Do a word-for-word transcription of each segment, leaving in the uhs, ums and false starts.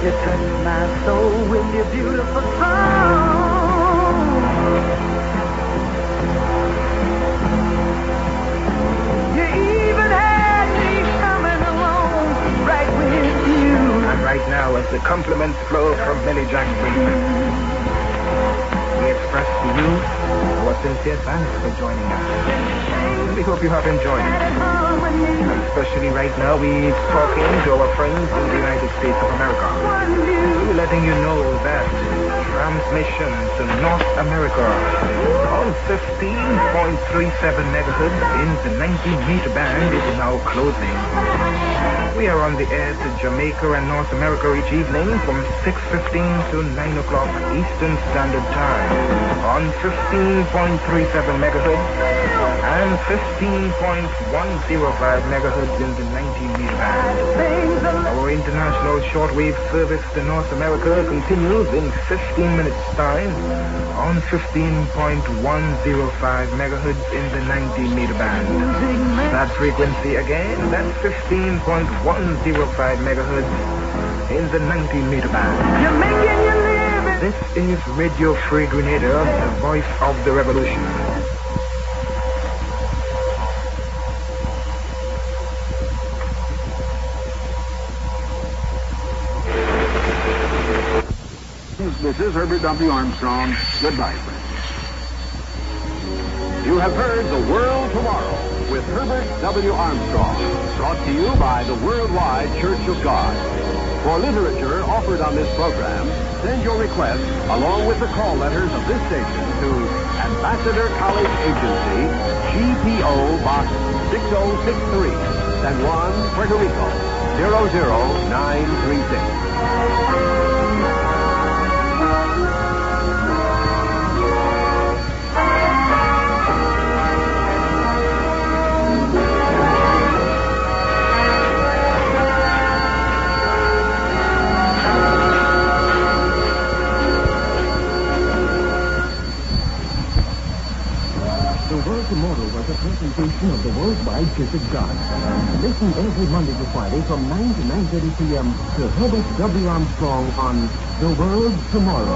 You touch my soul with your beautiful song. You even had me coming along right with you. And right now, as the compliments flow from Millie Jackson, we express to you our sincere thanks for joining us. We hope you have enjoyed it. Especially right now, we're talking to our friends in the United States of America. We're letting you know that transmission to North America on fifteen point three seven megahertz in the ninety meter band is now closing. We are on the air to Jamaica and North America each evening from six fifteen to nine o'clock Eastern Standard Time on fifteen point three seven megahertz and fifteen point one zero five megahertz in the ninety meter band. Our international shortwave service to North America continues in fifteen minutes time on fifteen point one zero five megahertz in the ninety meter band. That frequency again, that's fifteen point one zero five megahertz in the ninety meter band. You're making you live. This is Radio Free Grenada, the voice of the revolution. This is Herbert W. Armstrong. Goodbye, friends. You have heard The World Tomorrow with Herbert W. Armstrong, brought to you by the Worldwide Church of God. For literature offered on this program, send your request along with the call letters of this station to Ambassador College Agency, G P O Box six oh six three, San Juan, Puerto Rico, zero zero nine three six. Tomorrow was a presentation of the Worldwide Church of God. Listen every Monday to Friday from nine to nine thirty p.m. to Herbert W. Armstrong on The World Tomorrow.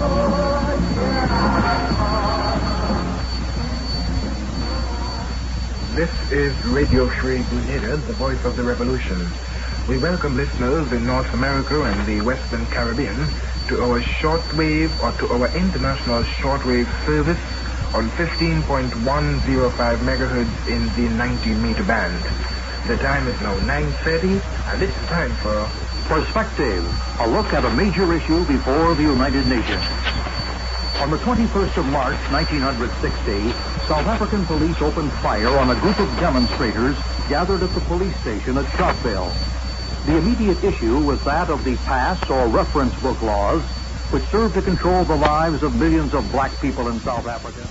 This is Radio Free Grenada, the voice of the revolution. We welcome listeners in North America and the Western Caribbean to our shortwave or to our international shortwave service on fifteen point one zero five megahertz in the ninety meter band. The time is now nine thirty, and it's time for Perspective, a look at a major issue before the United Nations. On the twenty-first of March, nineteen sixty, South African police opened fire on a group of demonstrators gathered at the police station at Sharpeville. The immediate issue was that of the pass or reference book laws, which serve to control the lives of millions of black people in South Africa.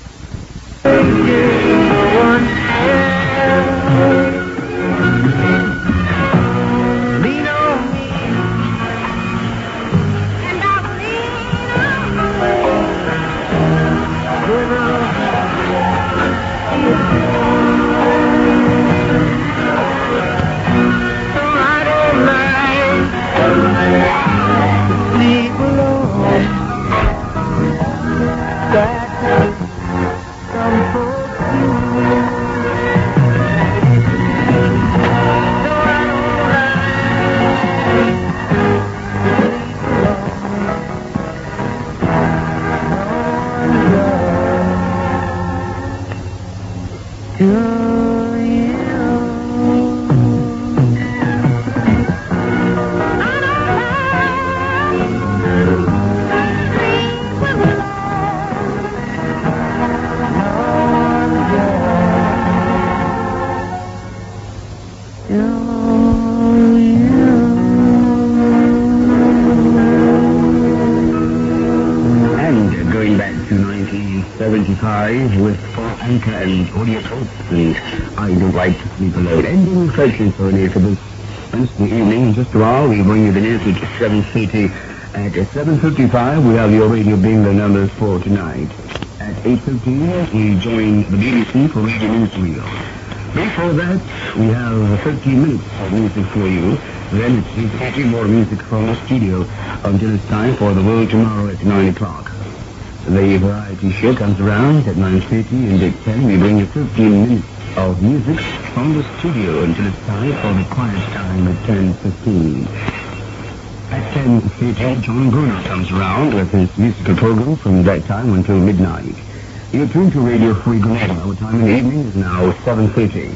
Lean on me, and I'll lean I don't mind. Leave alone. That's some folks do. No, I don't mind. Leave alone. seventy-five with Paul Anka and Claudia Pope and I Do Like to Sleep Alone. Ending session for an for this Wednesday evening. In just a while, we bring you the news at seven thirty. At seven fifty-five, we have your radio bingo numbers for tonight. At eight fifteen, we join the B B C for Radio Newsreel. Before that, we have thirteen minutes of music for you. Then it's three thirty, more music from the studio until it's time for The World Tomorrow at nine o'clock. The variety show comes around at nine thirty, and at ten we bring you fifteen minutes of music from the studio until it's time for the quiet time at ten fifteen. At ten thirty, John Bruno comes around with his musical program from that time until midnight. You're tuned to Radio Free Grenada. Our time in the evening is now seven thirty.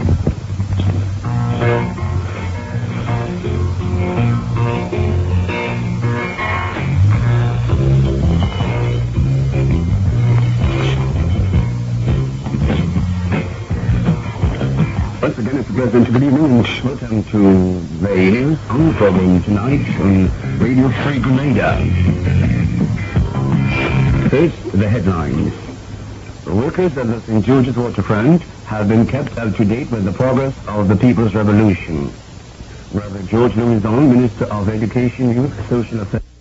Once again, it's a pleasant good evening and welcome to the news on program tonight on Radio Free Grenada. First, the headlines. Workers at the Saint George's waterfront have been kept up to date with the progress of the People's Revolution. Reverend George Louison, Minister of Education, Youth, Social Affairs,